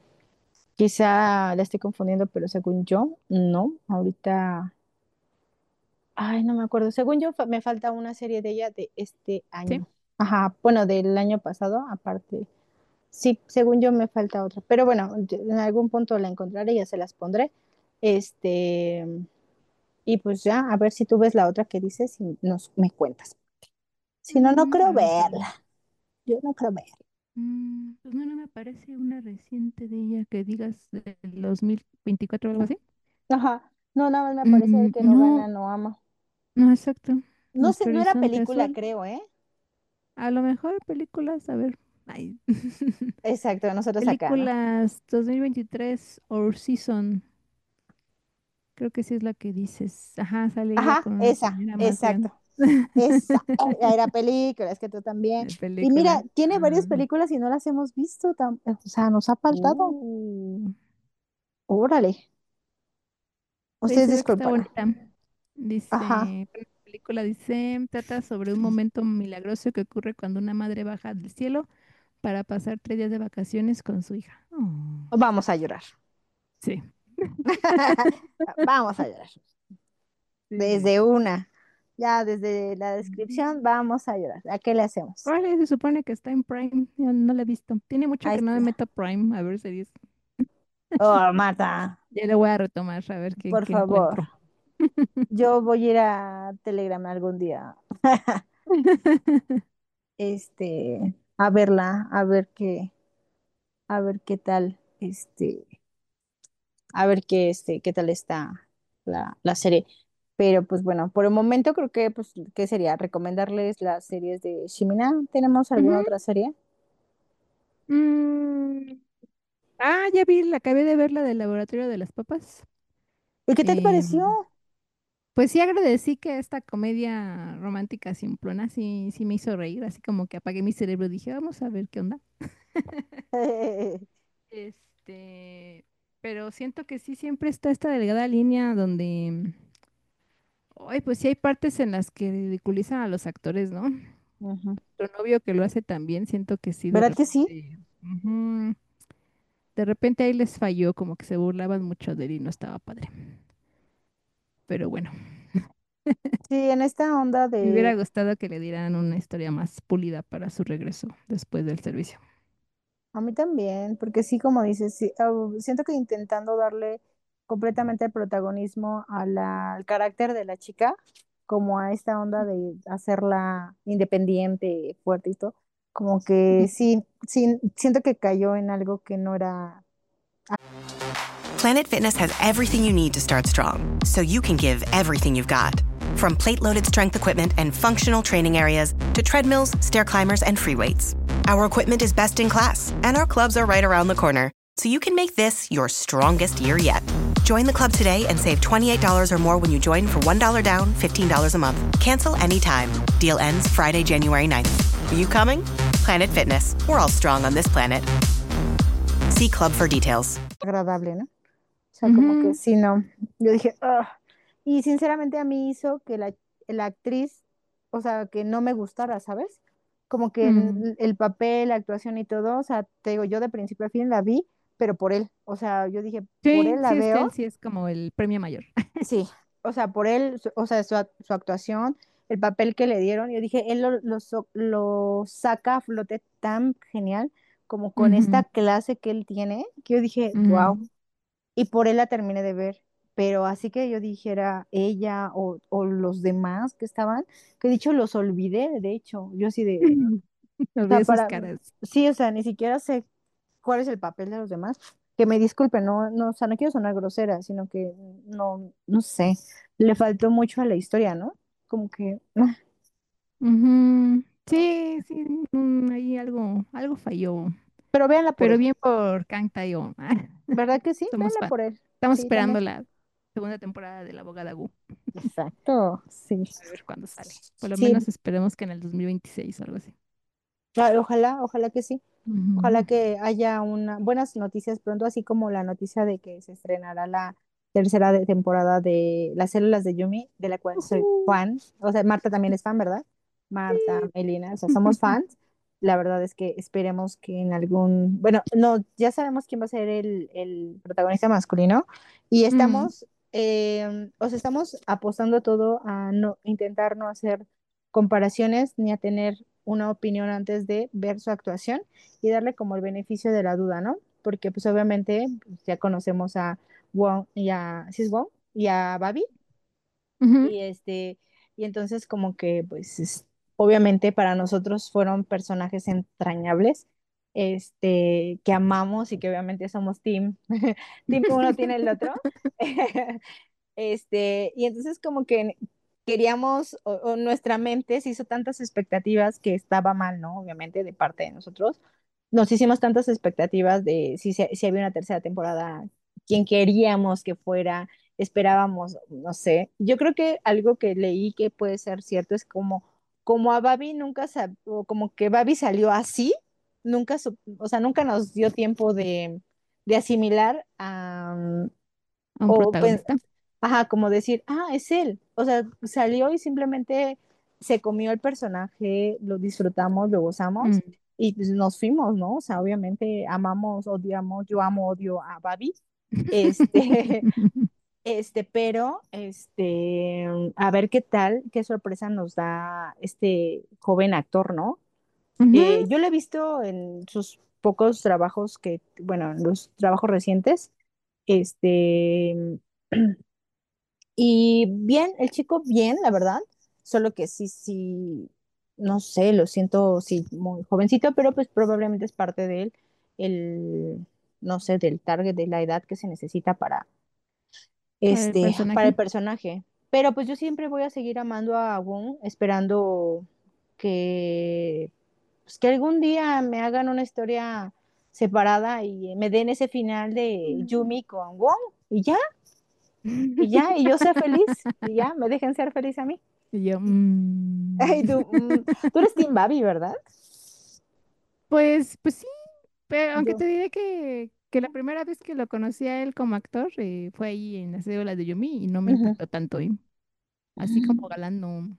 Quizá la estoy confundiendo, pero según yo, no, ahorita, ay, no me acuerdo, según yo fa- me falta una serie de ella de este sí. año, ajá, bueno, del año pasado, aparte, sí, según yo me falta otra, pero bueno, yo- en algún punto la encontraré y ya se las pondré, este, y pues ya, a ver si tú ves la otra que dices y nos, me cuentas, si no, no Ujú, creo a ver cuál es. verla, yo no creo verla. Mm, pues no, no me aparece una reciente de ella que digas del dos mil veinticuatro o algo así. Ajá, no, nada más me parece el Mm, que no no, gana, no ama. no, exacto. No sé, Nuestro no era Horizonte película, Azul. creo, ¿eh? A lo mejor películas, a ver. Ay. Exacto, nosotros acá, ¿no? Películas dos mil veintitrés Our Season. Creo que sí es la que dices. Ajá, sale ella Ajá, con una esa, señora más grande. exacto. Esa, eh, era película, es que tú también. De Y película. mira, tiene varias Ah. películas y no las hemos visto, tam- o sea, nos ha faltado. Uh. Órale, Oye, ustedes se ve que está disculparán. bonita. Ajá, Dice, bueno, la película dice, trata sobre un momento milagroso que ocurre cuando una madre baja del cielo para pasar tres días de vacaciones con su hija. Oh, vamos a llorar. sí, Vamos a llorar. sí, sí. Desde una, ya desde la descripción, Mm. vamos a llorar. ¿A qué le hacemos? Órale, se supone que está en Prime. Yo no la he visto. Tiene mucho Ahí que no me está. meto a Prime a ver series. Oh, Marta, Ya le voy a retomar a ver qué, por qué favor. encuentro. Yo voy a ir a Telegram algún día. Este, a verla, a ver qué, a ver qué tal, este, a ver qué, este, qué tal está la, la serie. Pero pues bueno, por el momento creo que, pues, ¿qué sería? Recomendarles las series de Shimina. ¿Tenemos alguna Ujú. otra serie? Mm, Ah, ya vi, la acabé de ver la del laboratorio de las papas. ¿Y qué te pareció? Em, Pues sí agradecí que esta comedia romántica simplona sí, sí me hizo reír, así como que apagué mi cerebro y dije, vamos a ver qué onda. Este, pero siento que sí siempre está esta delgada línea donde, ay, pues sí hay partes en las que ridiculizan a los actores, ¿no? Ujú. Tu novio que lo hace también, siento que sí, de ¿Verdad que sí? repente, ujú, de repente ahí les falló, como que se burlaban mucho de él y no estaba padre. Pero bueno, Sí, en esta onda me hubiera de gustado que le dieran una historia más pulida para su regreso después del servicio. a mí también, porque sí, como dices, sí, au- siento que intentando darle completamente el protagonismo a la- al carácter de la chica, como a esta onda de hacerla independiente, fuerte y todo, como que sí, sí, siento que cayó en algo que no era. Planet Fitness has everything you need to start strong, so you can give everything you've got. From plate-loaded strength equipment and functional training areas to treadmills, stair climbers, and free weights. Our equipment is best in class, and our clubs are right around the corner, so you can make this your strongest year yet. Join the club today and save twenty-eight dollars or more when you join for one dollar down, fifteen dollars a month. Cancel anytime. Deal ends Friday, January ninth. Are you coming? Planet Fitness. We're all strong on this planet. See club for details. Agradable, ¿no? O sea, como que Ujú, sí, no. Yo dije, "Ugh". Y sinceramente a mí hizo que la, la actriz, o sea, que no me gustara, ¿sabes? Como que mm. el, el papel, la actuación y todo, o sea, te digo, yo de principio a fin la vi, pero por él. O sea, yo dije, por Sí, él la sí, es que veo, él sí es como el premio mayor. sí. O sea, por él, su- o sea, su, ac- su actuación, el papel que le dieron, yo dije, él lo, lo, so- lo saca a flote tan genial, como con esta Ujú, clase que él tiene, que yo dije, wow. ujú. Y por él la terminé de ver. pero así que yo dijera ella o, o los demás que estaban, que de hecho los olvidé, de hecho, yo así de, o sea, Olvidé sus para, caras. sí, o sea, ni siquiera sé cuál es el papel de los demás. Que me disculpen, no, no, o sea, no quiero sonar grosera, sino que no, no sé, le faltó mucho a la historia, ¿no? Como que, ah, Ujú. Sí, sí, mm, ahí algo, algo falló. pero véanla por Pero él, bien por Kang Tae-ho. ¿verdad que sí? Somos Véanla fan. por él, Estamos sí, esperando también. la segunda temporada de La Abogada Wu. Exacto, sí. A ver cuándo sale. Por lo Sí, menos esperemos que en el dos mil veintiséis o algo así. ah, ojalá, ojalá que sí. Ojalá Ujú. que haya una, buenas noticias pronto, así como la noticia de que se estrenará la tercera de- temporada de Las Células de Yumi, de la cual soy Ujú. fan. O sea, Marta también es fan, ¿verdad? Marta, Melina, o sea, somos fans. La verdad es que esperemos que en algún, bueno, no, ya sabemos quién va a ser el, el protagonista masculino y Mm, estamos, eh, o sea, estamos apostando todo a no intentar no hacer comparaciones ni a tener una opinión antes de ver su actuación y darle como el beneficio de la duda, ¿no? Porque pues obviamente pues, ya conocemos a Wong y a, ¿sí es Wong? Y a Babi ujú. y este, y entonces como que pues es- obviamente para nosotros fueron personajes entrañables, este, que amamos y que obviamente somos team, team uno tiene el otro. Este, y entonces como que queríamos, o, o nuestra mente se hizo tantas expectativas que estaba mal, ¿no? Obviamente de parte de nosotros. Nos hicimos tantas expectativas de si, se- si había una tercera temporada, quién queríamos que fuera, esperábamos, no sé. Yo creo que algo que leí que puede ser cierto es como, como a Babi nunca, sab- o como que Babi salió así, nunca, sup- o sea, nunca nos dio tiempo de, de asimilar a, A un o pen- protagonista. ajá, como decir, ah, es él. O sea, salió y simplemente se comió el personaje, lo disfrutamos, lo gozamos Mm. y pues nos fuimos, ¿no? O sea, obviamente amamos, odiamos, yo amo, odio a Babi. Este, este, pero, este, a ver qué tal, qué sorpresa nos da este joven actor, ¿no? Ujú. Eh, yo lo he visto en sus pocos trabajos que, bueno, en los trabajos recientes, este, y bien, el chico bien, la verdad, solo que sí, sí, no sé, lo siento, sí, muy jovencito, pero pues probablemente es parte de él, el, no sé, del target, de la edad que se necesita para, Para el este, para el personaje. personaje. Pero pues yo siempre voy a seguir amando a Wong, esperando que, pues, que algún día me hagan una historia separada y me den ese final de Mm. Yumi con Wong, y ya, y ya, y yo sea feliz, y ya, me dejen ser feliz a mí. Y yo, mm. Ay, tú, mm, tú eres Team Babi, ¿verdad? Pues, pues sí, pero aunque Yo. te diré que, que la primera vez que lo conocí a él como actor eh, fue ahí en las células de Yumi y no me Ujú. impactó tanto, ¿eh? Así como galán, no.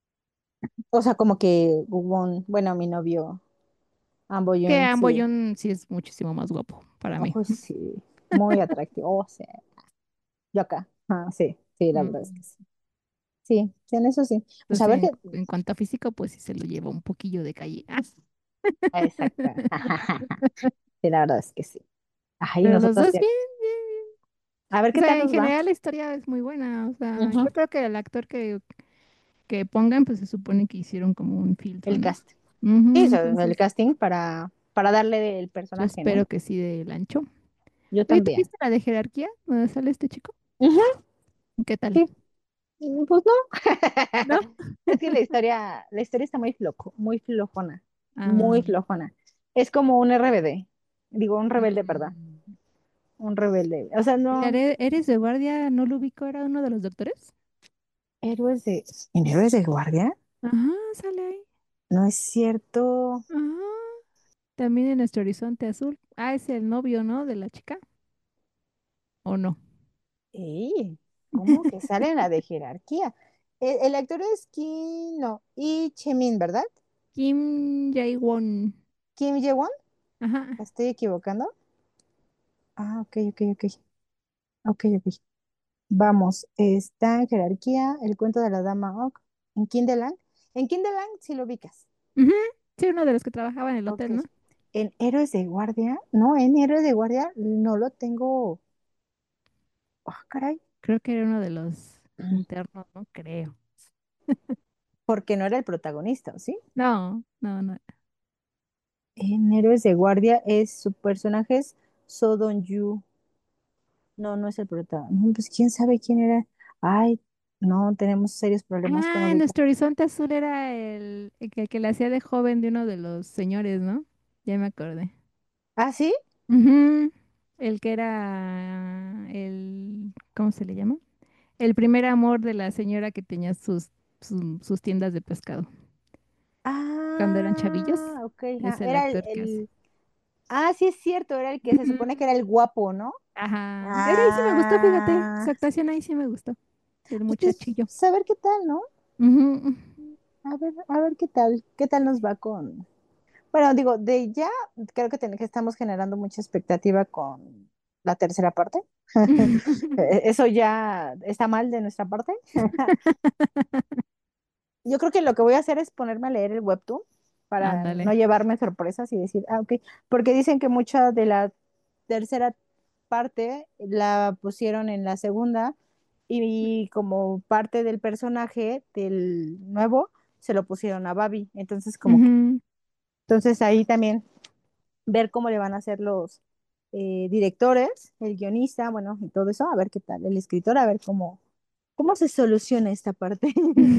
O sea, como que Won, bueno, mi novio, Que Amboyun, sí. Amboyón sí es muchísimo más guapo para mí. Ojo, sí, muy atractivo. O sea, yo acá. Ah, sí, sí, la verdad es que Mm. sí. Sí, sí, en eso sí. Pues a Entonces, ver en, qué. en cuanto a físico, pues sí se lo lleva un poquillo de calle. Ah, Exacto. Sí, la verdad es que sí. Ay, pero los nosotros dos ya. bien, bien, bien. A ver O qué tal sea, en nos va. general la historia es muy buena. O sea, Ujú. yo creo que el actor que, que pongan, pues se supone que hicieron como un filtro, El ¿no? cast. Ujú. Sí, eso, el Entonces, casting para, para darle el yo personaje, ¿no? espero que sí del ancho. Yo Oye, ¿tú también. viste la de jerarquía? ¿Dónde sale este chico? Ujú, ¿Qué tal? sí. Mm, pues no. ¿No? Es que la historia, la historia está muy flojo, muy flojona, muy Ah, flojona. Es como un R B D, digo, un rebelde, perdón, mm. un rebelde. O sea, ¿El no, Are- ¿Eres de guardia? ¿No lo ubico? ¿Era uno de los doctores? héroes de, ¿en héroes de guardia? Ajá, sale ahí. No es cierto. Ajá. También en nuestro horizonte azul. Ah, es el novio, ¿no? De la chica. ¿O no? Ey, ¿cómo que sale en la de jerarquía? El, el actor es Kim, no, y Chemin, ¿verdad? Kim Jae-won. Kim Ye-won, ¿me Ajá. estoy equivocando? Ah, ok, ok, ok, ok, ok. Vamos, está en jerarquía, el cuento de la dama Ock, en Kinderland. En Kinderland sí lo ubicas. Ujú. Sí, uno de los que trabajaba en el Ok. hotel, ¿no? En Héroes de Guardia, no, en Héroes de Guardia no lo tengo. Ah, caray. creo que era uno de los internos, no creo. porque no era el protagonista, ¿sí? No, no, no. En Héroes de Guardia es su personaje es So Yu. No, no es el protagonista. Pues quién sabe quién era. Ay, no, tenemos serios problemas con Ah, ubicar. nuestro horizonte azul era el, el que, el que le hacía de joven de uno de los señores, ¿no? Ya me acordé. ¿Ah, sí? Ujú. El que era el, ¿cómo se le llama? El primer amor de la señora que tenía sus, su- sus tiendas de pescado cuando eran chavillos. Ah, ok, ajá. Es el Era el, actor que hace. el- Ah, sí es cierto, era el que se Ujú. supone que era el guapo, ¿no? Ajá. Era ahí sí me gustó, fíjate. Su Ah, actuación ahí sí me gustó. El pues muchachillo. saber qué tal, ¿no? Ujú. A ver, a ver qué tal, qué tal nos va con. Bueno, digo, de ya creo que, ten- que estamos generando mucha expectativa con la tercera parte. Eh, Eso ya está mal de nuestra parte. Yo creo que lo que voy a hacer es ponerme a leer el webtoon para no Ándale. llevarme sorpresas y decir, ah, ok, porque dicen que mucha de la tercera parte la pusieron en la segunda y como parte del personaje del nuevo se lo pusieron a Babi. Entonces, como que, Ujú. entonces ahí también ver cómo le van a hacer los eh, directores, el guionista, bueno, y todo eso, a ver qué tal, el escritor, a ver cómo, cómo se soluciona esta parte.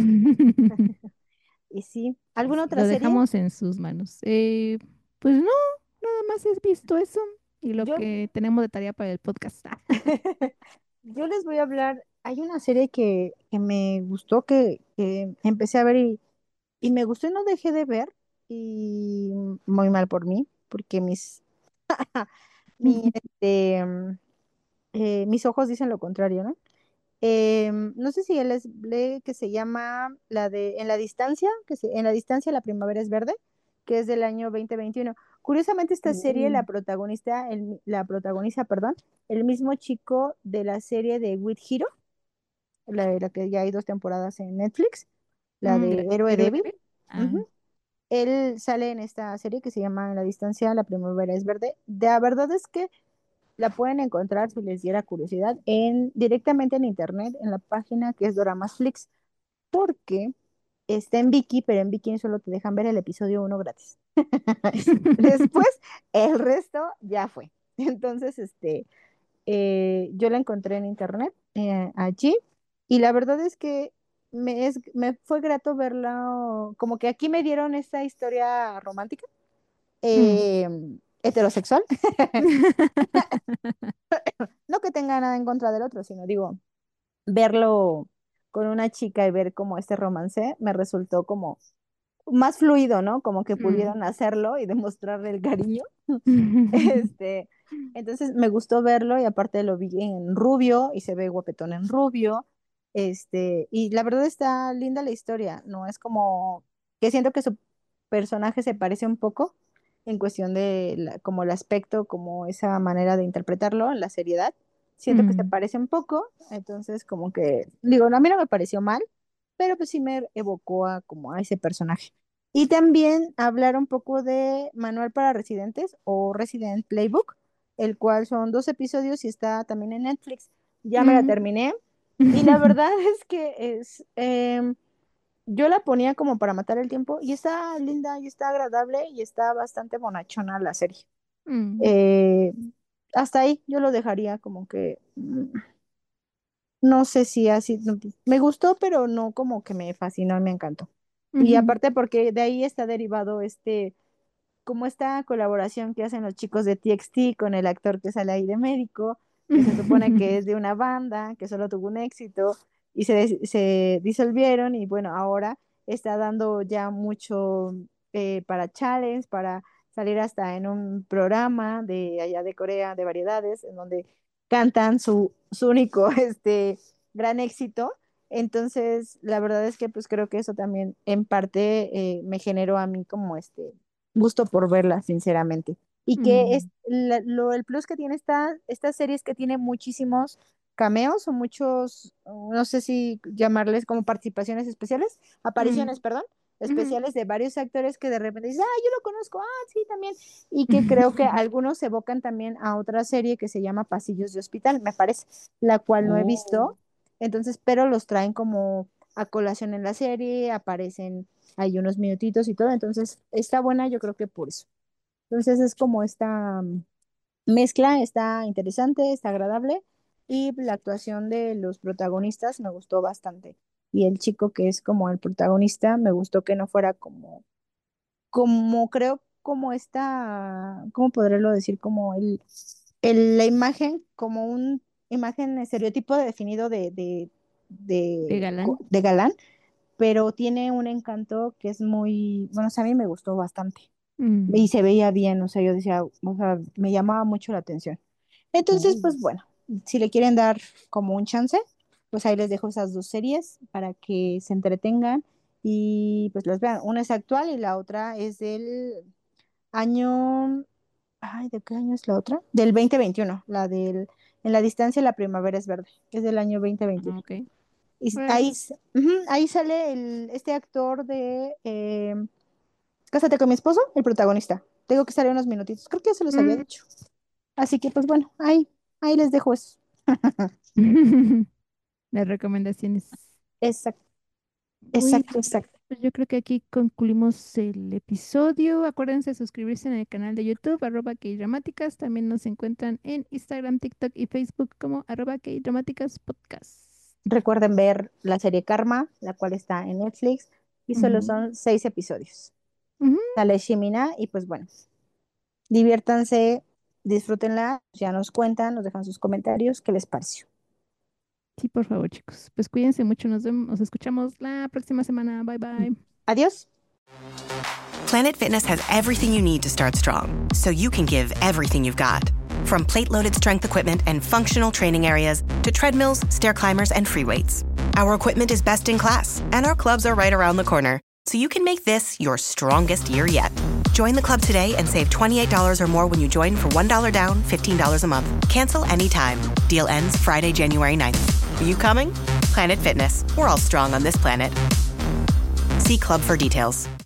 Y sí, Pues ¿alguna sí, otra lo serie? dejamos en sus manos. Eh, pues no, nada más has visto eso y lo Yo, que tenemos de tarea para el podcast. Ah. yo les voy a hablar, hay una serie que, que me gustó, que, que empecé a ver y, y me gustó y no dejé de ver, y muy mal por mí, porque mis, mi, este, mm, eh, mis ojos dicen lo contrario, ¿no? Em, no sé si él es lee que se llama la de En la distancia, que se, En la distancia la primavera es verde, que es del año dos mil veintiuno. Curiosamente esta serie Uh, la protagonista, el, la protagoniza, perdón, el mismo chico de la serie de With Hero, la, de la que ya hay dos temporadas en Netflix, la mm, ¿la de Héroe héroe Débil. débil? Ah. Ujú. Él sale en esta serie que se llama En la distancia la primavera es verde. La verdad es que la pueden encontrar si les diera curiosidad en directamente en internet en la página que es Doramasflix, porque está en Viki, pero en Viki solo te dejan ver el episodio uno gratis. Después, el resto ya fue. Entonces, este, eh, yo la encontré en internet eh, allí y la verdad es que me, es, me fue grato verla, como que aquí me dieron esta historia romántica, Mm. eh, heterosexual. No que tenga nada en contra del otro, sino digo, verlo con una chica y ver como este romance me resultó como más fluido, ¿no? Como que Mm. pudieron hacerlo y demostrarle el cariño. Este, entonces me gustó verlo y aparte lo vi en rubio y se ve guapetón en rubio. Este, y la verdad está linda la historia, ¿no? Es como que siento que su personaje se parece un poco en cuestión de la- como el aspecto, como esa manera de interpretarlo, la seriedad. Siento que se Mm. parece un poco, entonces como que, digo, no, a mí no me pareció mal, pero pues sí me evocó a como a ese personaje. Y también hablar un poco de Manual para Residentes o Resident Playbook, el cual son dos episodios y está también en Netflix. Ya me la Mm. terminé y la verdad es que es, em, yo la ponía como para matar el tiempo y está linda y está agradable y está bastante bonachona la serie. Mm. Eh, Hasta ahí yo lo dejaría como que mm, no sé si así, no, me gustó, pero no como que me fascinó y me encantó. Y Ujú. aparte porque de ahí está derivado este como esta colaboración que hacen los chicos de T X T con el actor que sale ahí de médico, que se supone que es de una banda, que solo tuvo un éxito y se, des- se disolvieron y bueno, ahora está dando ya mucho eh, para challenge, para salir hasta en un programa de allá de Corea de variedades, en donde cantan su, su único este, gran éxito. Entonces, la verdad es que pues creo que eso también en parte eh, me generó a mí como este gusto por verla, sinceramente. Y que es Mm. la- lo, el plus que tiene esta, esta serie es que tiene muchísimos cameos o muchos, no sé si llamarles como participaciones especiales, Mm. apariciones, perdón. especiales uh-huh. de varios actores que de repente dices, ah, yo lo conozco, ah, sí, también, y que creo que algunos evocan también a otra serie que se llama Pasillos de Hospital, me parece, la cual oh. no he visto, entonces, pero los traen como a colación en la serie, aparecen ahí unos minutitos y todo, entonces está buena, yo creo que por eso. Entonces es como esta mezcla, está interesante, está agradable, y la actuación de los protagonistas me gustó bastante. Y el chico que es como el protagonista, me gustó que no fuera como, como creo, como esta, ¿cómo podré decir? Como el, el, la imagen, como un imagen estereotipo definido de, de, de, de galán. de galán, pero tiene un encanto que es muy, bueno, o sea, a mí me gustó bastante. Mm. Y se veía bien, o sea, yo decía, o sea, me llamaba mucho la atención. Entonces, mm. pues bueno, si le quieren dar como un chance, pues ahí les dejo esas dos series para que se entretengan y pues las vean. Una es actual y la otra es del año, ay, ¿de qué año es la otra? Del veinte veintiuno, la del, en la distancia la primavera es verde, es del año veinte veintiuno. Okay. Y bueno. ahí, uh-huh, ahí sale el, este actor de eh, Cásate con mi esposo, el protagonista. Tengo que sale unos minutitos, creo que ya se los mm. había dicho. Así que pues bueno, ahí, ahí les dejo eso. Las recomendaciones. Exacto. Exacto, Uy, exacto. Pues yo creo que aquí concluimos el episodio. Acuérdense de suscribirse en el canal de YouTube, arroba Kdramáticas. También nos encuentran en Instagram, TikTok y Facebook como arroba Kdramáticas Podcast. Recuerden ver la serie Karma, la cual está en Netflix, y solo uh-huh. son seis episodios. Uh-huh. Sale Shimina, y pues bueno, diviértanse, disfrútenla, ya nos cuentan, nos dejan sus comentarios, ¿qué les pareció? Sí, por favor, chicos. Pues cuídense mucho, nos vemos, nos escuchamos la próxima semana. Bye, bye. Adiós. Planet Fitness has everything you need to start strong, so you can give everything you've got. From plate-loaded strength equipment and functional training areas to treadmills, stair climbers, and free weights. Our equipment is best in class, and our clubs are right around the corner, so you can make this your strongest year yet. Join the club today and save twenty-eight dollars or more when you join for one dollar down, fifteen dollars a month. Cancel anytime. Deal ends Friday, January ninth. Are you coming? Planet Fitness. We're all strong on this planet. See club for details.